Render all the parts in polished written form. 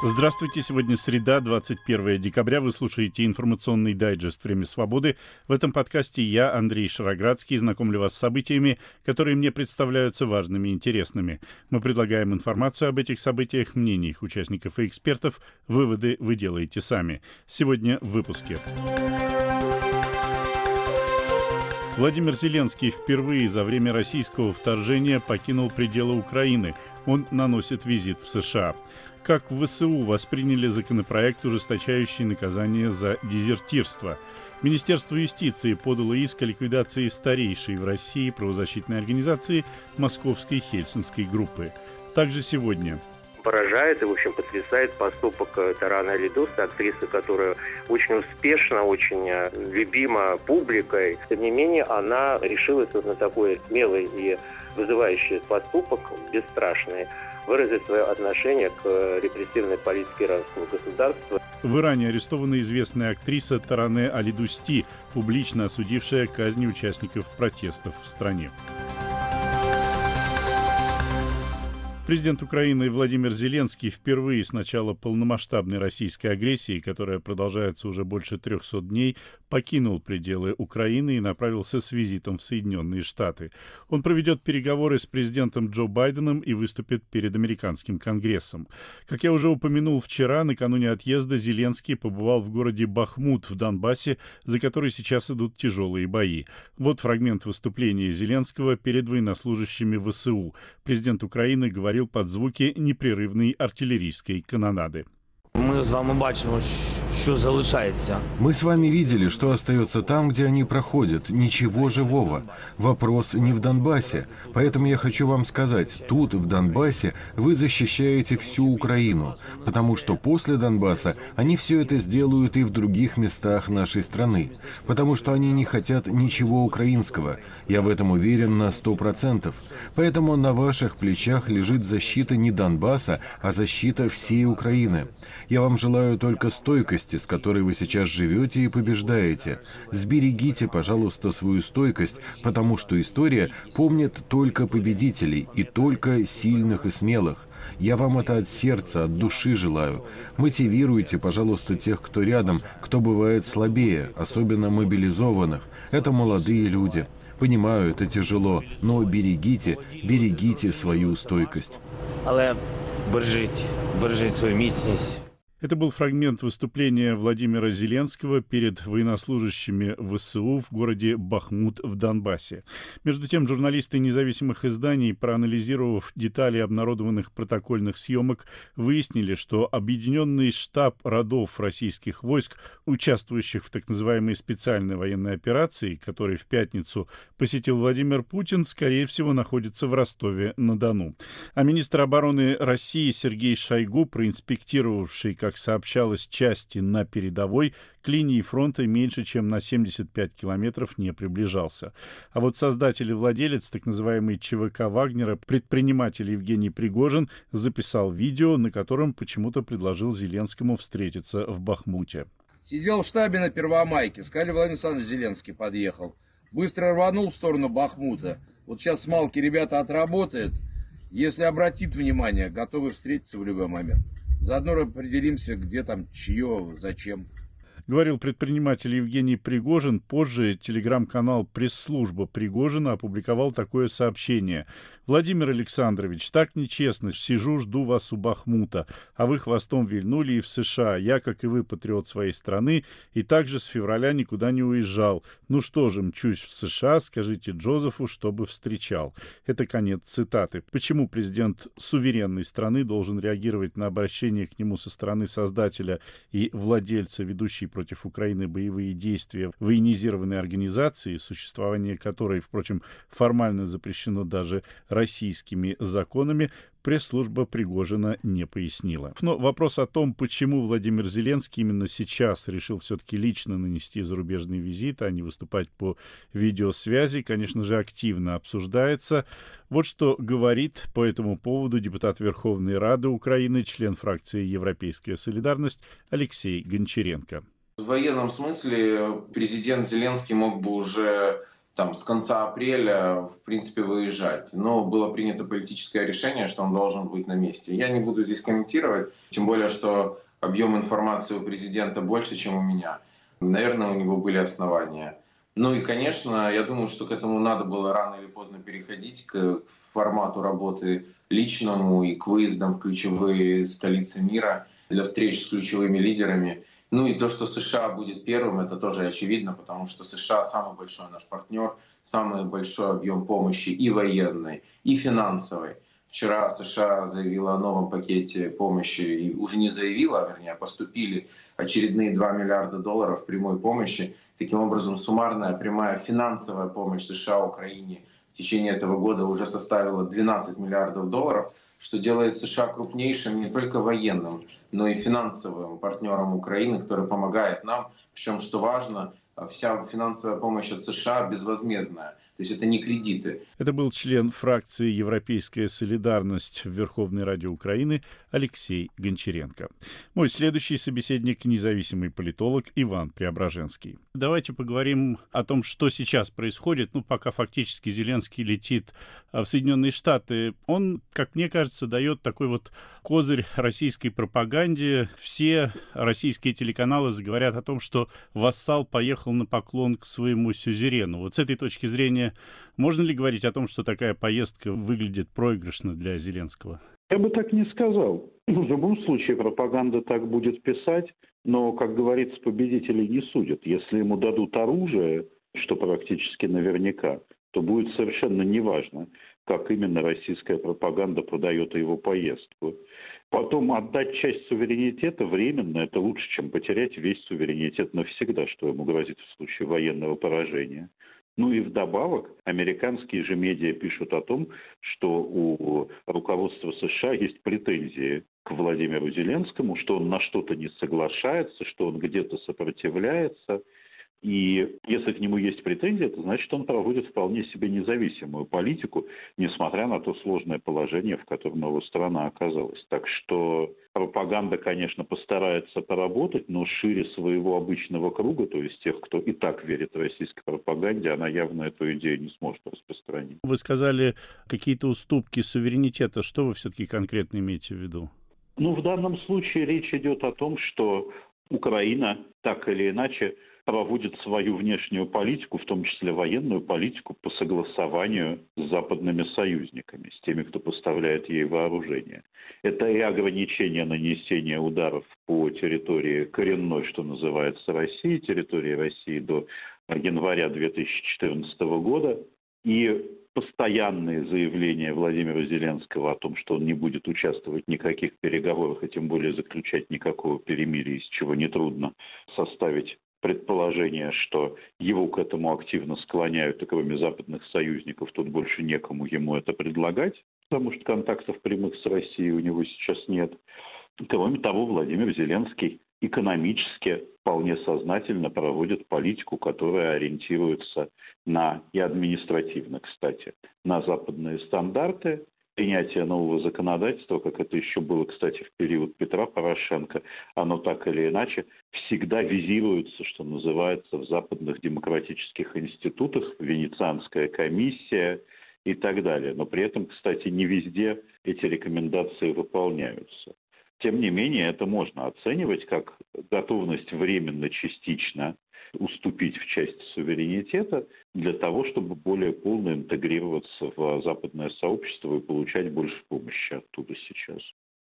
Здравствуйте, сегодня среда, 21 декабря. Вы слушаете информационный дайджест «Время свободы». В этом подкасте я, Андрей Шароградский, знакомлю вас с событиями, которые мне представляются важными и интересными. Мы предлагаем информацию об этих событиях, мнения их участников и экспертов. Выводы вы делаете сами. Сегодня в выпуске. Владимир Зеленский впервые за время российского вторжения покинул пределы Украины. Он наносит визит в США. Как в ВСУ восприняли законопроект, ужесточающий наказание за дезертирство. Министерство юстиции подало иск о ликвидации старейшей в России правозащитной организации Московской Хельсинской группы. Также сегодня. Поражает и, в общем, потрясает поступок Тараны Алидусы, актрисы, которая очень успешно, очень любима публикой. Тем не менее, она решилась на такой смелый и вызывающий поступок, бесстрашный, выразить свое отношение к репрессивной политике иранского государства. В Иране арестована известная актриса Таране Алидусти, публично осудившая казнь участников протестов в стране. Президент Украины Владимир Зеленский впервые с начала полномасштабной российской агрессии, которая продолжается уже больше 300 дней, покинул пределы Украины и направился с визитом в Соединенные Штаты. Он проведет переговоры с президентом Джо Байденом и выступит перед американским Конгрессом. Как я уже упомянул вчера, накануне отъезда Зеленский побывал в городе Бахмут в Донбассе, за который сейчас идут тяжелые бои. Вот фрагмент выступления Зеленского перед военнослужащими ВСУ. Президент Украины говорил под звуки непрерывной артиллерийской канонады. Мы с вами бачимо, что залишается. Мы с вами видели, что остается там, где они проходят. Ничего живого. Вопрос не в Донбассе. Поэтому я хочу вам сказать, тут, в Донбассе, вы защищаете всю Украину. Потому что после Донбасса они все это сделают и в других местах нашей страны. Потому что они не хотят ничего украинского. Я в этом уверен на 100%. Поэтому на ваших плечах лежит защита не Донбасса, а защита всей Украины. Я вам желаю только стойкости, с которой вы сейчас живете и побеждаете. Сберегите, пожалуйста, свою стойкость, потому что история помнит только победителей и только сильных и смелых. Я вам это от сердца, от души желаю. Мотивируйте, пожалуйста, тех, кто рядом, кто бывает слабее, особенно мобилизованных. Это молодые люди. Понимаю, это тяжело, но берегите свою стойкость. Але бережіть свою міцність. Это был фрагмент выступления Владимира Зеленского перед военнослужащими ВСУ в городе Бахмут в Донбассе. Между тем, журналисты независимых изданий, проанализировав детали обнародованных протокольных съемок, выяснили, что объединенный штаб родов российских войск, участвующих в так называемой специальной военной операции, который в пятницу посетил Владимир Путин, скорее всего, находится в Ростове-на-Дону. А министр обороны России Сергей Шойгу, проинспектировавший, как сообщалось, части на передовой, к линии фронта меньше чем на 75 километров не приближался. А вот создатель и владелец так называемой ЧВК Вагнера, предприниматель Евгений Пригожин, записал видео, на котором почему-то предложил Зеленскому встретиться в Бахмуте. Сидел в штабе на Первомайке, сказали, Владимир Александрович Зеленский подъехал. Быстро рванул в сторону Бахмута. Вот сейчас с Малки ребята отработают. Если обратит внимание, готовы встретиться в любой момент. Заодно определимся, где там, чье, зачем. Говорил предприниматель Евгений Пригожин. Позже телеграм-канал «Пресс-служба Пригожина» опубликовал такое сообщение. «Владимир Александрович, так нечестно. Сижу, жду вас у Бахмута. А вы хвостом вильнули и в США. Я, как и вы, патриот своей страны, и также с февраля никуда не уезжал. Ну что же, мчусь в США, скажите Джозефу, чтобы встречал». Это конец цитаты. Почему президент суверенной страны должен реагировать на обращение к нему со стороны создателя и владельца ведущей против Украины боевые действия военизированной организации, существование которой, впрочем, формально запрещено даже российскими законами, пресс-служба Пригожина не пояснила. Но вопрос о том, почему Владимир Зеленский именно сейчас решил все-таки лично нанести зарубежный визит, а не выступать по видеосвязи, конечно же, активно обсуждается. Вот что говорит по этому поводу депутат Верховной Рады Украины, член фракции «Европейская солидарность» Алексей Гончаренко. В военном смысле президент Зеленский мог бы уже там с конца апреля, в принципе, выезжать. Но было принято политическое решение, что он должен быть на месте. Я не буду здесь комментировать, тем более, что объем информации у президента больше, чем у меня. Наверное, у него были основания. Ну и, конечно, я думаю, что к этому надо было рано или поздно переходить, к формату работы личному и к выездам в ключевые столицы мира для встреч с ключевыми лидерами. Ну и то, что США будет первым, это тоже очевидно, потому что США самый большой наш партнер, самый большой объем помощи и военной, и финансовой. Вчера США заявила о новом пакете помощи, и уже не заявила, а вернее, поступили очередные $2 миллиарда прямой помощи. Таким образом, суммарная прямая финансовая помощь США Украине в течение этого года уже составила $12 миллиардов, что делает США крупнейшим не только военным, но и финансовым партнером Украины, который помогает нам. Причем, что важно, вся финансовая помощь от США безвозмездная. То есть это не кредиты. Это был член фракции «Европейская солидарность» в Верховной Раде Украины Алексей Гончаренко. Мой следующий собеседник — независимый политолог Иван Преображенский. Давайте поговорим о том, что сейчас происходит. Пока фактически Зеленский летит в Соединенные Штаты, он, как мне кажется, дает такой вот козырь российской пропаганде. Все российские телеканалы заговорят о том, что вассал поехал на поклон к своему сюзерену. Вот с этой точки зрения можно ли говорить о том, что такая поездка выглядит проигрышно для Зеленского? Я бы так не сказал. В любом случае пропаганда так будет писать, но, как говорится, победителей не судят. Если ему дадут оружие, что практически наверняка, то будет совершенно неважно, как именно российская пропаганда подает его поездку. Потом отдать часть суверенитета временно – это лучше, чем потерять весь суверенитет навсегда, что ему грозит в случае военного поражения. Ну и вдобавок, американские же медиа пишут о том, что у руководства США есть претензии к Владимиру Зеленскому, что он на что-то не соглашается, что он где-то сопротивляется. И если к нему есть претензии, это значит, он проводит вполне себе независимую политику, несмотря на то сложное положение, в котором его страна оказалась. Так что пропаганда, конечно, постарается поработать, но шире своего обычного круга, то есть тех, кто и так верит российской пропаганде, она явно эту идею не сможет распространить. Вы сказали какие-то уступки суверенитета. Что вы все-таки конкретно имеете в виду? В данном случае речь идет о том, что Украина так или иначе проводит свою внешнюю политику, в том числе военную политику, по согласованию с западными союзниками, с теми, кто поставляет ей вооружение. Это и ограничение нанесения ударов по территории коренной, что называется, России, территории России до января 2014 года, и постоянные заявления Владимира Зеленского о том, что он не будет участвовать в никаких переговорах, и тем более заключать никакого перемирия, из чего нетрудно составить предположение, что его к этому активно склоняют, и кроме западных союзников тут больше некому ему это предлагать, потому что контактов прямых с Россией у него сейчас нет. Кроме того, Владимир Зеленский экономически вполне сознательно проводит политику, которая ориентируется на, и административно, кстати, на западные стандарты. Принятие нового законодательства, как это еще было, кстати, в период Петра Порошенко, оно так или иначе всегда визируется, что называется, в западных демократических институтах, Венецианская комиссия и так далее. Но при этом, кстати, не везде эти рекомендации выполняются. Тем не менее, это можно оценивать как готовность временно, частично уступить в части суверенитета для того, чтобы более полно интегрироваться в западное сообщество и получать больше помощи оттуда сейчас.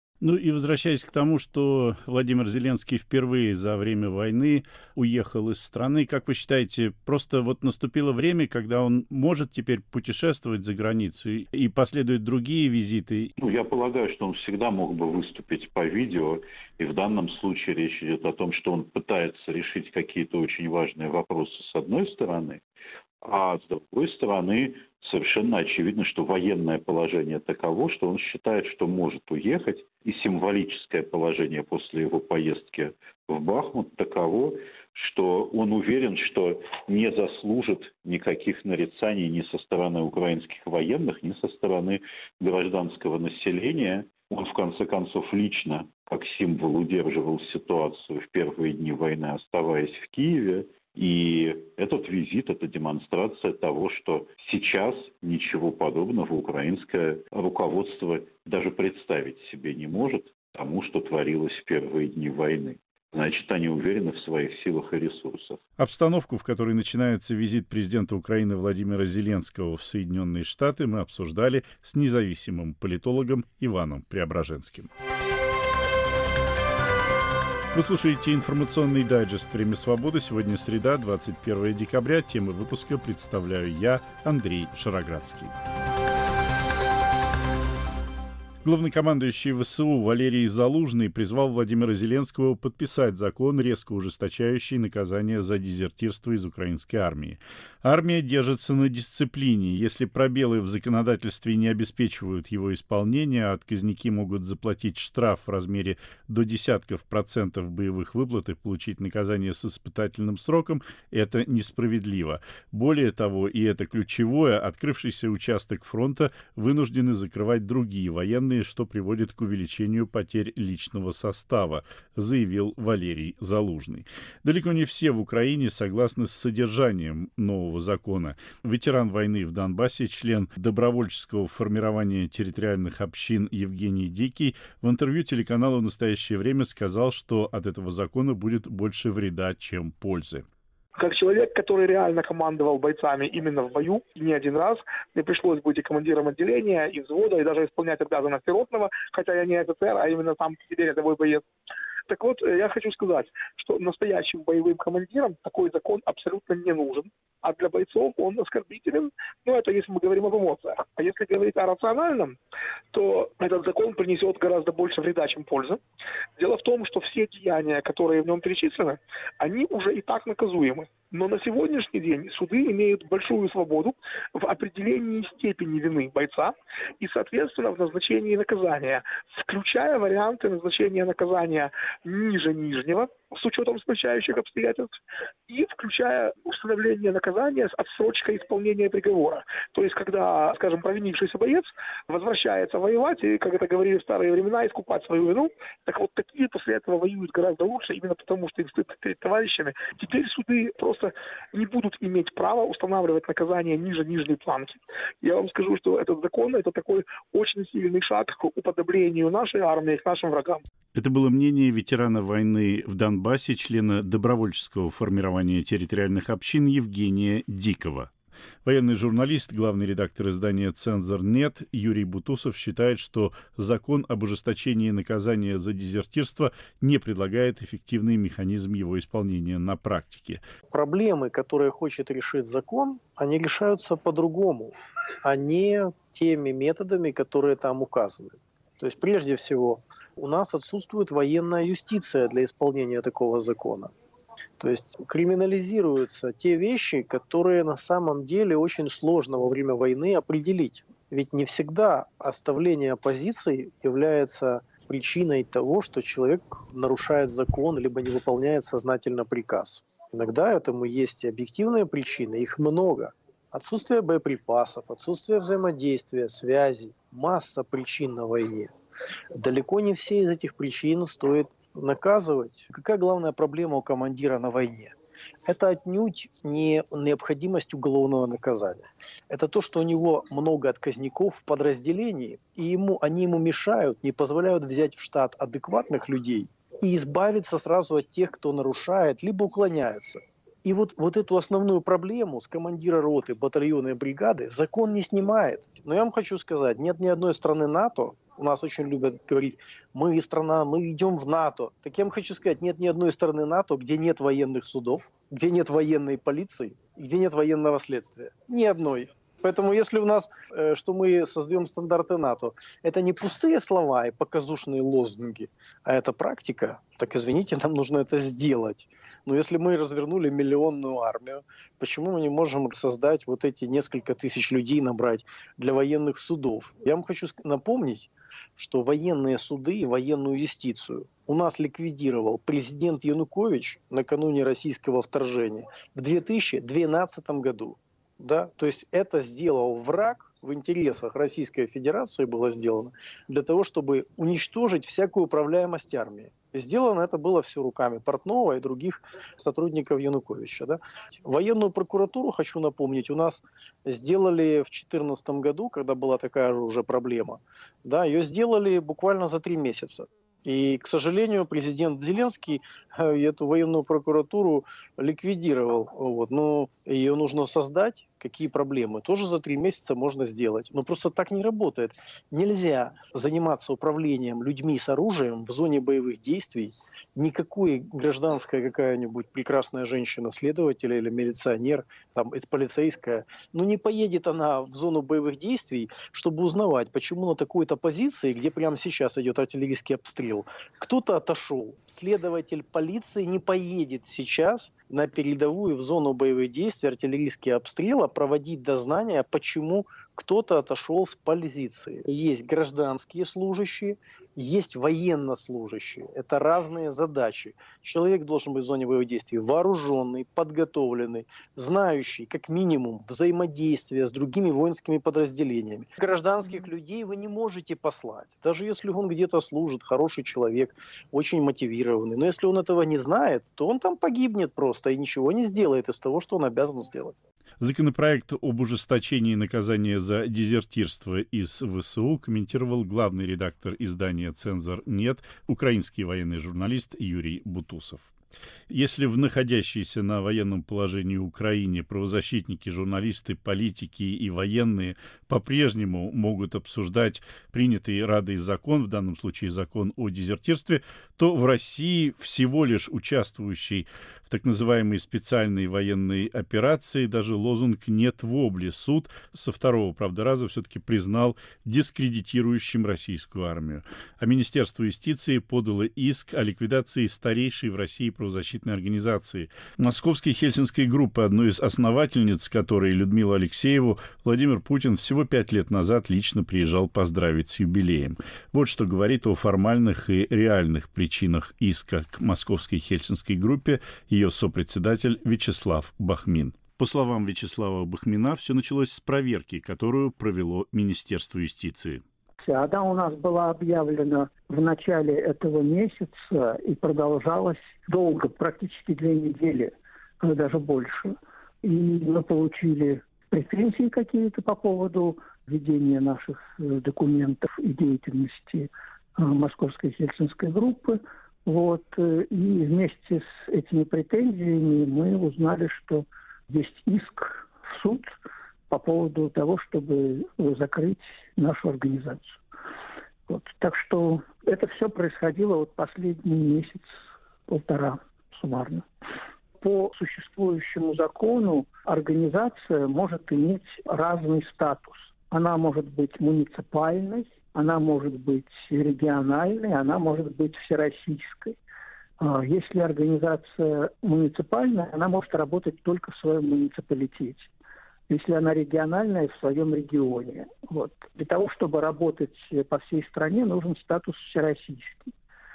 И возвращаясь к тому, что Владимир Зеленский впервые за время войны уехал из страны, как вы считаете, просто вот наступило время, когда он может теперь путешествовать за границу и последуют другие визиты? Я полагаю, что он всегда мог бы выступить по видео, и в данном случае речь идет о том, что он пытается решить какие-то очень важные вопросы с одной стороны, а с другой стороны совершенно очевидно, что военное положение таково, что он считает, что может уехать, и символическое положение после его поездки в Бахмут таково, что он уверен, что не заслужит никаких нарицаний ни со стороны украинских военных, ни со стороны гражданского населения. Он, в конце концов, лично, как символ, удерживал ситуацию в первые дни войны, оставаясь в Киеве. И этот визит – это демонстрация того, что сейчас ничего подобного украинское руководство даже представить себе не может тому, что творилось в первые дни войны. Значит, они уверены в своих силах и ресурсах. Обстановку, в которой начинается визит президента Украины Владимира Зеленского в Соединенные Штаты, мы обсуждали с независимым политологом Иваном Преображенским. Вы слушаете информационный дайджест «Время свободы». Сегодня среда, 21 декабря. Темы выпуска представляю я, Андрей Шароградский. Главнокомандующий ВСУ Валерий Залужный призвал Владимира Зеленского подписать закон, резко ужесточающий наказание за дезертирство из украинской армии. Армия держится на дисциплине. Если пробелы в законодательстве не обеспечивают его исполнение, а отказники могут заплатить штраф в размере до десятков процентов боевых выплат и получить наказание с испытательным сроком, это несправедливо. Более того, и это ключевое, открывшийся участок фронта вынуждены закрывать другие военные, что приводит к увеличению потерь личного состава, заявил Валерий Залужный. Далеко не все в Украине согласны с содержанием нового закона. Ветеран войны в Донбассе, член добровольческого формирования территориальных общин Евгений Дикий в интервью телеканалу «Настоящее время» сказал, что от этого закона будет больше вреда, чем пользы. Как человек, который реально командовал бойцами именно в бою, и не один раз, мне пришлось быть и командиром отделения, и взвода, и даже исполнять обязанности ротного, хотя я не офицер, а именно сам теперь рядовой боец. Так вот, я хочу сказать, что настоящим боевым командирам такой закон абсолютно не нужен, а для бойцов он оскорбителен, это если мы говорим об эмоциях. А если говорить о рациональном, то этот закон принесет гораздо больше вреда, чем пользы. Дело в том, что все деяния, которые в нем перечислены, они уже и так наказуемы. Но на сегодняшний день суды имеют большую свободу в определении степени вины бойца и, соответственно, в назначении наказания, включая варианты назначения наказания ниже нижнего, с учетом смягчающих обстоятельств, и включая установление наказания с отсрочкой исполнения приговора. То есть, когда, скажем, провинившийся боец возвращается воевать, и, как это говорили в старые времена, искупать свою вину, так вот такие после этого воюют гораздо лучше, именно потому что им стыдно перед товарищами. Теперь суды просто не будут иметь права устанавливать наказание ниже нижней планки. Я вам скажу, что этот закон – это такой очень сильный шаг к уподоблению нашей армии к нашим врагам. Это было мнение ветерана войны в Донбассе, члена добровольческого формирования территориальных общин Евгения Дикого. Военный журналист, главный редактор издания «Цензор.нет» Юрий Бутусов считает, что закон об ужесточении наказания за дезертирство не предлагает эффективный механизм его исполнения на практике. Проблемы, которые хочет решить закон, они решаются по-другому, а не теми методами, которые там указаны. То есть, прежде всего, у нас отсутствует военная юстиция для исполнения такого закона. То есть криминализируются те вещи, которые на самом деле очень сложно во время войны определить. Ведь не всегда оставление оппозиции является причиной того, что человек нарушает закон либо не выполняет сознательно приказ. Иногда этому есть и объективные причины, их много. Отсутствие боеприпасов, отсутствие взаимодействия, связи, масса причин на войне. Далеко не все из этих причин стоит наказывать. Какая главная проблема у командира на войне? Это отнюдь не необходимость уголовного наказания. Это то, что у него много отказников в подразделении, и они ему мешают, не позволяют взять в штат адекватных людей и избавиться сразу от тех, кто нарушает, либо уклоняется. И вот эту основную проблему с командира роты, батальона и бригады закон не снимает. Но я вам хочу сказать, нет ни одной страны НАТО, у нас очень любят говорить, мы страна, мы идем в НАТО. Так я вам хочу сказать, нет ни одной страны НАТО, где нет военных судов, где нет военной полиции, где нет военного следствия. Ни одной. Поэтому если у нас, что мы создаем стандарты НАТО, это не пустые слова и показушные лозунги, а это практика, так извините, нам нужно это сделать. Но если мы развернули миллионную армию, почему мы не можем создать вот эти несколько тысяч людей набрать для военных судов? Я вам хочу напомнить, что военные суды и военную юстицию у нас ликвидировал президент Янукович накануне российского вторжения в 2012 году. Да? То есть это сделал враг, в интересах Российской Федерации было сделано, для того, чтобы уничтожить всякую управляемость армии. Сделано это было все руками Портнова и других сотрудников Януковича. Да? Военную прокуратуру, хочу напомнить, у нас сделали в 2014 году, когда была такая же уже проблема. Да, ее сделали буквально за 3 месяца. И, к сожалению, президент Зеленский эту военную прокуратуру ликвидировал. Вот. Но ее нужно создать. Какие проблемы? Тоже за 3 месяца можно сделать. Но просто так не работает. Нельзя заниматься управлением людьми с оружием в зоне боевых действий. Никакой гражданская какая-нибудь прекрасная женщина, следователь или милиционер, там, это полицейская, не поедет она в зону боевых действий, чтобы узнавать, почему на такой-то позиции, где прямо сейчас идет артиллерийский обстрел, кто-то отошел. Следователь полиции не поедет сейчас на передовую в зону боевых действий, артиллерийский обстрел, проводить дознания, почему кто-то отошел с позиции. Есть гражданские служащие, есть военнослужащие. Это разные задачи. Человек должен быть в зоне боевых действий вооруженный, подготовленный, знающий, как минимум, взаимодействие с другими воинскими подразделениями. Гражданских людей вы не можете послать. Даже если он где-то служит, хороший человек, очень мотивированный. Но если он этого не знает, то он там погибнет просто и ничего не сделает из того, что он обязан сделать. Законопроект об ужесточении наказания за дезертирство из ВСУ комментировал главный редактор издания «Цензор.нет», украинский военный журналист Юрий Бутусов. Если в находящейся на военном положении Украине правозащитники, журналисты, политики и военные по-прежнему могут обсуждать принятый Радой закон, в данном случае закон о дезертирстве, то в России, всего лишь участвующей в так называемой специальной военной операции, даже лозунг «нет вобли» суд со второго, правда, раза все-таки признал дискредитирующим российскую армию. А Министерство юстиции подало иск о ликвидации старейшей в России правозащитной организации. Московской Хельсинской группы, одной из основательниц которой, Людмилу Алексееву, Владимир Путин всего 5 лет назад лично приезжал поздравить с юбилеем. Вот что говорит о формальных и реальных причинах иска к Московской Хельсинской группе ее сопредседатель Вячеслав Бахмин. По словам Вячеслава Бахмина, все началось с проверки, которую провело Министерство юстиции. Она у нас была объявлена в начале этого месяца и продолжалась долго, практически 2 недели, даже больше. И мы получили претензии какие-то по поводу ведения наших документов и деятельности Московской Хельсинской группы. Вот. И вместе с этими претензиями мы узнали, что есть иск в суд по поводу того, чтобы закрыть нашу организацию. Вот. Так что это все происходило последний месяц-полтора суммарно. По существующему закону организация может иметь разный статус. Она может быть муниципальной, она может быть региональной, она может быть всероссийской. Если организация муниципальная, она может работать только в своем муниципалитете. Если она региональная, в своем регионе. Вот. Для того, чтобы работать по всей стране, нужен статус всероссийский.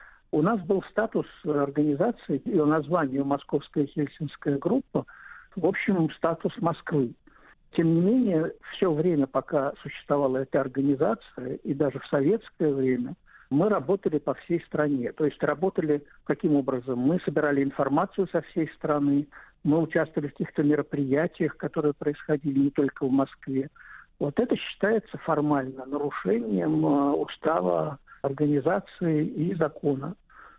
У нас был статус организации, ее название Московская Хельсинская группа, в общем, статус Москвы. Тем не менее, все время, пока существовала эта организация, и даже в советское время, мы работали по всей стране. То есть работали каким образом? Мы собирали информацию со всей страны, мы участвовали в каких-то мероприятиях, которые происходили не только в Москве. Вот это считается формально нарушением устава организации и закона.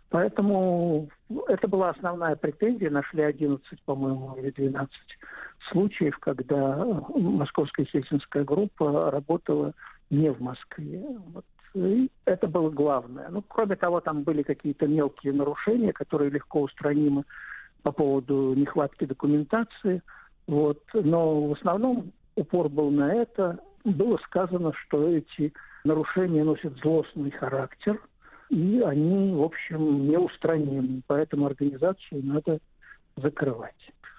Поэтому это была основная претензия. Нашли 11, по-моему, или 12 случаев, когда Московская Хельсинская группа работала не в Москве. Вот. И это было главное. Кроме того, там были какие-то мелкие нарушения, которые легко устранимы по поводу нехватки документации. Вот. Но в основном упор был на это. Было сказано, что эти нарушения носят злостный характер, и они, в общем, неустранимы. Поэтому организацию надо закрывать.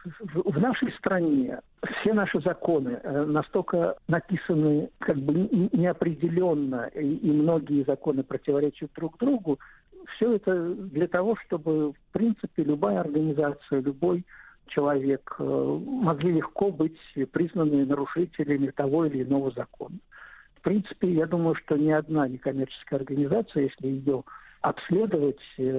В нашей стране все наши законы настолько написаны неопределенно, и многие законы противоречат друг другу. Все это для того, чтобы, в принципе, любая организация, любой человек могли легко быть признаны нарушителями того или иного закона. В принципе, я думаю, что ни одна некоммерческая организация, если ее обследовать,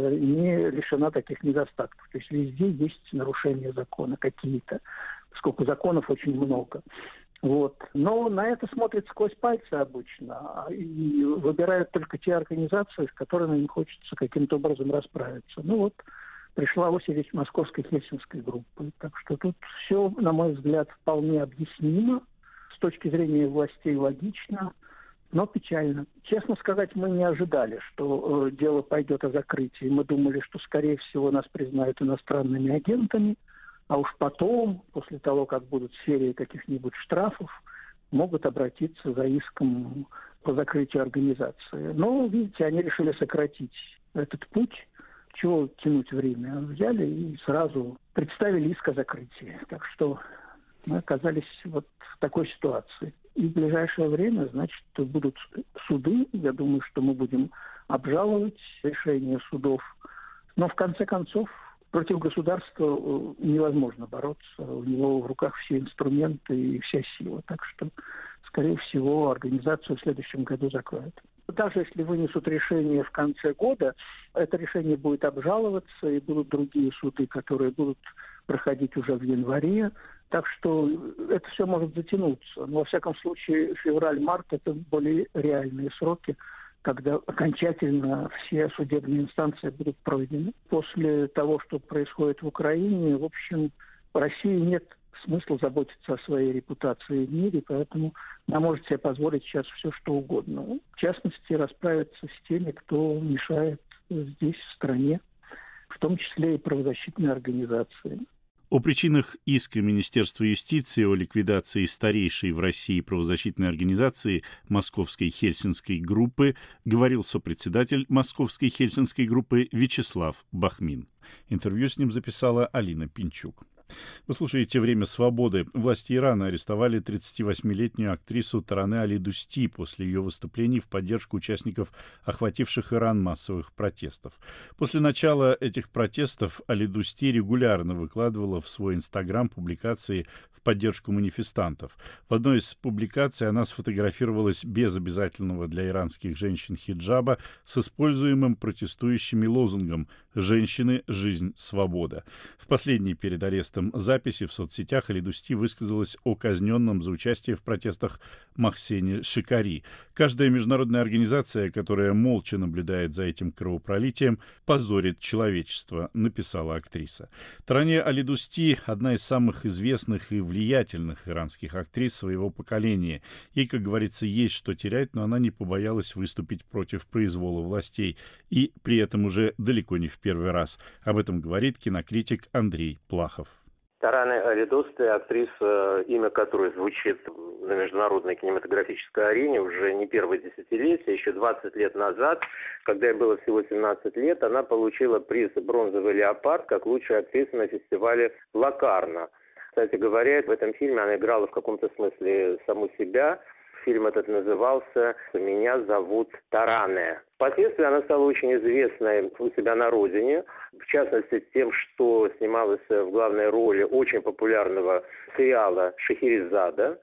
не лишена таких недостатков. То есть везде есть нарушения закона какие-то, поскольку законов очень много. Вот. Но на это смотрят сквозь пальцы обычно и выбирают только те организации, с которыми им хочется каким-то образом расправиться. Ну вот, пришла очередь Московской Хельсинской группы. Так что тут все, на мой взгляд, вполне объяснимо. С точки зрения властей логично, но печально. Честно сказать, мы не ожидали, что дело пойдет о закрытии. Мы думали, что, скорее всего, нас признают иностранными агентами, а уж потом, после того, как будут серии каких-нибудь штрафов, могут обратиться за иском по закрытию организации. Но, видите, они решили сократить этот путь. Чего тянуть время? Взяли и сразу представили иск о закрытии. Так что мы оказались вот в такой ситуации. И в ближайшее время, значит, будут суды. Я думаю, что мы будем обжаловать решения судов. Но, в конце концов, против государства невозможно бороться. У него в руках все инструменты и вся сила. Так что, скорее всего, организацию в следующем году закроют. Даже если вынесут решение в конце года, это решение будет обжаловаться, и будут другие суды, которые будут проходить уже в январе. Так что это все может затянуться. Но, во всяком случае, февраль-март – это более реальные сроки, когда окончательно все судебные инстанции будут пройдены. После того, что происходит в Украине, в общем, в России нет смысла заботиться о своей репутации в мире, поэтому она может себе позволить сейчас все, что угодно. В частности, расправиться с теми, кто мешает здесь, в стране, в том числе и правозащитные организации. О причинах иска Министерства юстиции о ликвидации старейшей в России правозащитной организации Московской Хельсинской группы говорил сопредседатель Московской Хельсинской группы Вячеслав Бахмин. Интервью с ним записала Алина Пинчук. Вы слушаете «Время свободы». Власти Ирана арестовали 38-летнюю актрису Таранэ Али-Дусти после ее выступлений в поддержку участников охвативших Иран массовых протестов. После начала этих протестов Али-Дусти регулярно выкладывала в свой Инстаграм публикации в поддержку манифестантов. В одной из публикаций она сфотографировалась без обязательного для иранских женщин хиджаба с используемым протестующими лозунгом «Женщины, жизнь, свобода». В последней перед арестом записи в соцсетях Али-Дусти высказалась о казненном за участие в протестах Махсене Шикари. Каждая международная организация, которая молча наблюдает за этим кровопролитием, позорит человечество, написала актриса. Таранэ Али-Дусти – одна из самых известных и влиятельных иранских актрис своего поколения. Ей, как говорится, есть что терять, но она не побоялась выступить против произвола властей. И при этом уже далеко не в первый раз. Об этом говорит кинокритик Андрей Плахов. Таранэ Али-Дусти, актриса, имя которой звучит на международной кинематографической арене уже не первое десятилетие, еще 20 лет назад, когда ей было всего 17 лет, она получила приз «Бронзовый леопард» как лучшая актриса на фестивале Локарно. Кстати говоря, в этом фильме она играла в каком-то смысле саму себя. Фильм этот назывался «Меня зовут Таранэ». Впоследствии она стала очень известной у себя на родине, в частности тем, что снималась в главной роли очень популярного сериала «Шахерезада».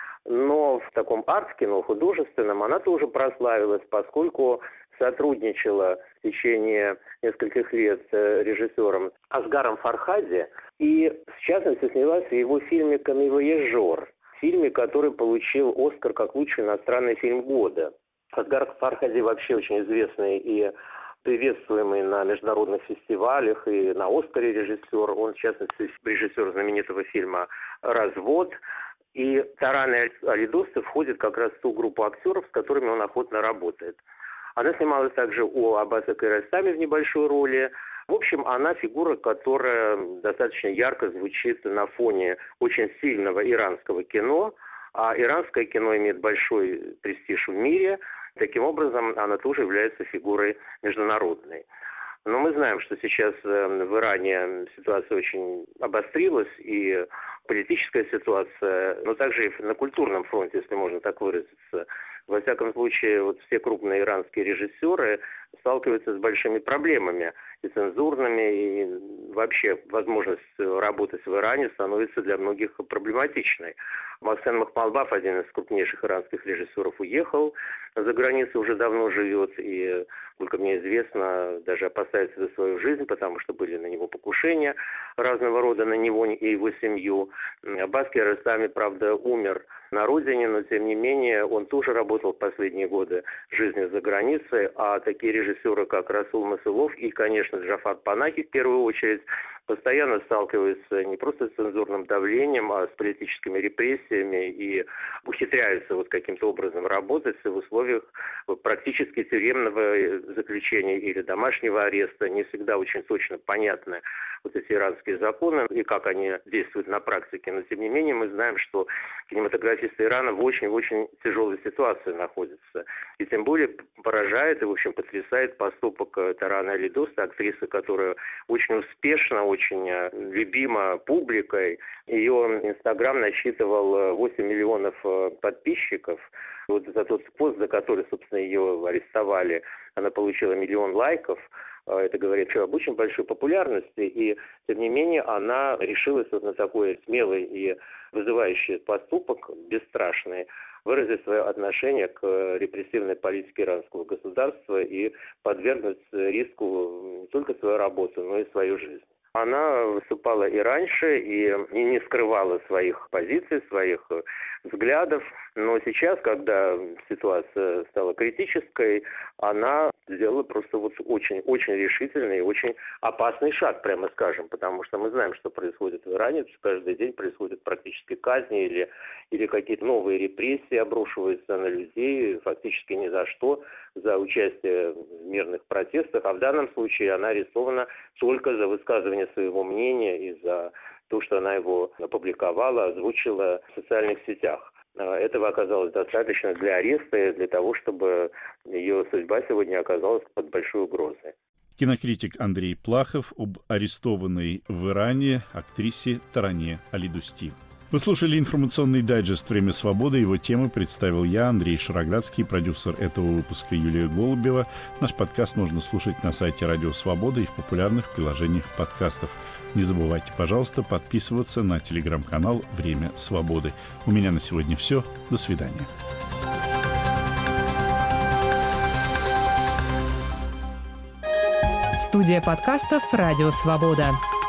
Но в таком арт-кино, художественном, она тоже прославилась, поскольку сотрудничала в течение нескольких лет с режиссером Асгаром Фархади и, в частности, снялась в его фильме «Камевояжер», фильме, который получил «Оскар» как лучший иностранный фильм года. Асгар Фархади вообще очень известный и приветствуемый на международных фестивалях и на «Оскаре» режиссер. Он, в частности, режиссер знаменитого фильма «Развод». И Таранэ Али-Дусти входит как раз в ту группу актеров, с которыми он охотно работает. Она снималась также у Аббаса Киаростами в небольшой роли. В общем, она фигура, которая достаточно ярко звучит на фоне очень сильного иранского кино. А иранское кино имеет большой престиж в мире. Таким образом, она тоже является фигурой международной. Но мы знаем, что сейчас в Иране ситуация очень обострилась, и политическая ситуация, но также и на культурном фронте, если можно так выразиться. Во всяком случае, вот все крупные иранские режиссеры сталкиваются с большими проблемами и цензурными, и вообще возможность работать в Иране становится для многих проблематичной. Мохсен Махмалбаф, один из крупнейших иранских режиссеров, уехал за границу, уже давно живет, и Сколько мне известно, даже опасается за свою жизнь, потому что были на него покушения разного рода на него и его семью. Аббас Киаростами, правда, умер на родине, но тем не менее он тоже работал в последние годы жизни за границей, а такие режиссеры, как Расул Масылов и, конечно, Джафар Панаки в первую очередь, постоянно сталкиваются не просто с цензурным давлением, а с политическими репрессиями и ухитряются вот каким-то образом работать в условиях практически тюремного заключения или домашнего ареста. Не всегда очень точно понятны вот эти иранские законы и как они действуют на практике. Но, тем не менее, мы знаем, что кинематографисты Ирана в очень-очень тяжелой ситуации находятся. И тем более поражает и, в общем, потрясает поступок Тараны Али-Доста, актрисы, которая очень успешно, очень любима публикой. Ее Инстаграм насчитывал 8 миллионов подписчиков. Вот за тот пост, за который, собственно, ее арестовали, она получила 1 миллион лайков. Это говорит об очень большой популярности, и, тем не менее, она решилась вот на такой смелый и вызывающий поступок, бесстрашный, выразить свое отношение к репрессивной политике иранского государства и подвергнуть риску не только свою работу, но и свою жизнь. Она выступала и раньше, и не скрывала своих позиций, своих взглядов. Но сейчас, когда ситуация стала критической, она сделала просто вот очень решительный и очень опасный шаг, прямо скажем, потому что мы знаем, что происходит в Иране. Каждый день происходят практически казни или какие-то новые репрессии обрушиваются на людей, фактически ни за что, за участие в мирных протестах. А в данном случае она арестована только за высказывание своего мнения и за то, что она его опубликовала, озвучила в социальных сетях. Этого оказалось достаточно для ареста и для того, чтобы ее судьба сегодня оказалась под большой угрозой. Кинокритик Андрей Плахов об арестованной в Иране актрисе Таране Али-Дости. Вы слушали информационный дайджест «Время свободы». Его темы представил я, Андрей Шароградский, продюсер этого выпуска Юлия Голубева. Наш подкаст можно слушать на сайте Радио Свобода и в популярных приложениях подкастов. Не забывайте, пожалуйста, подписываться на телеграм-канал «Время свободы». У меня на сегодня все. До свидания. Студия подкастов «Радио Свобода».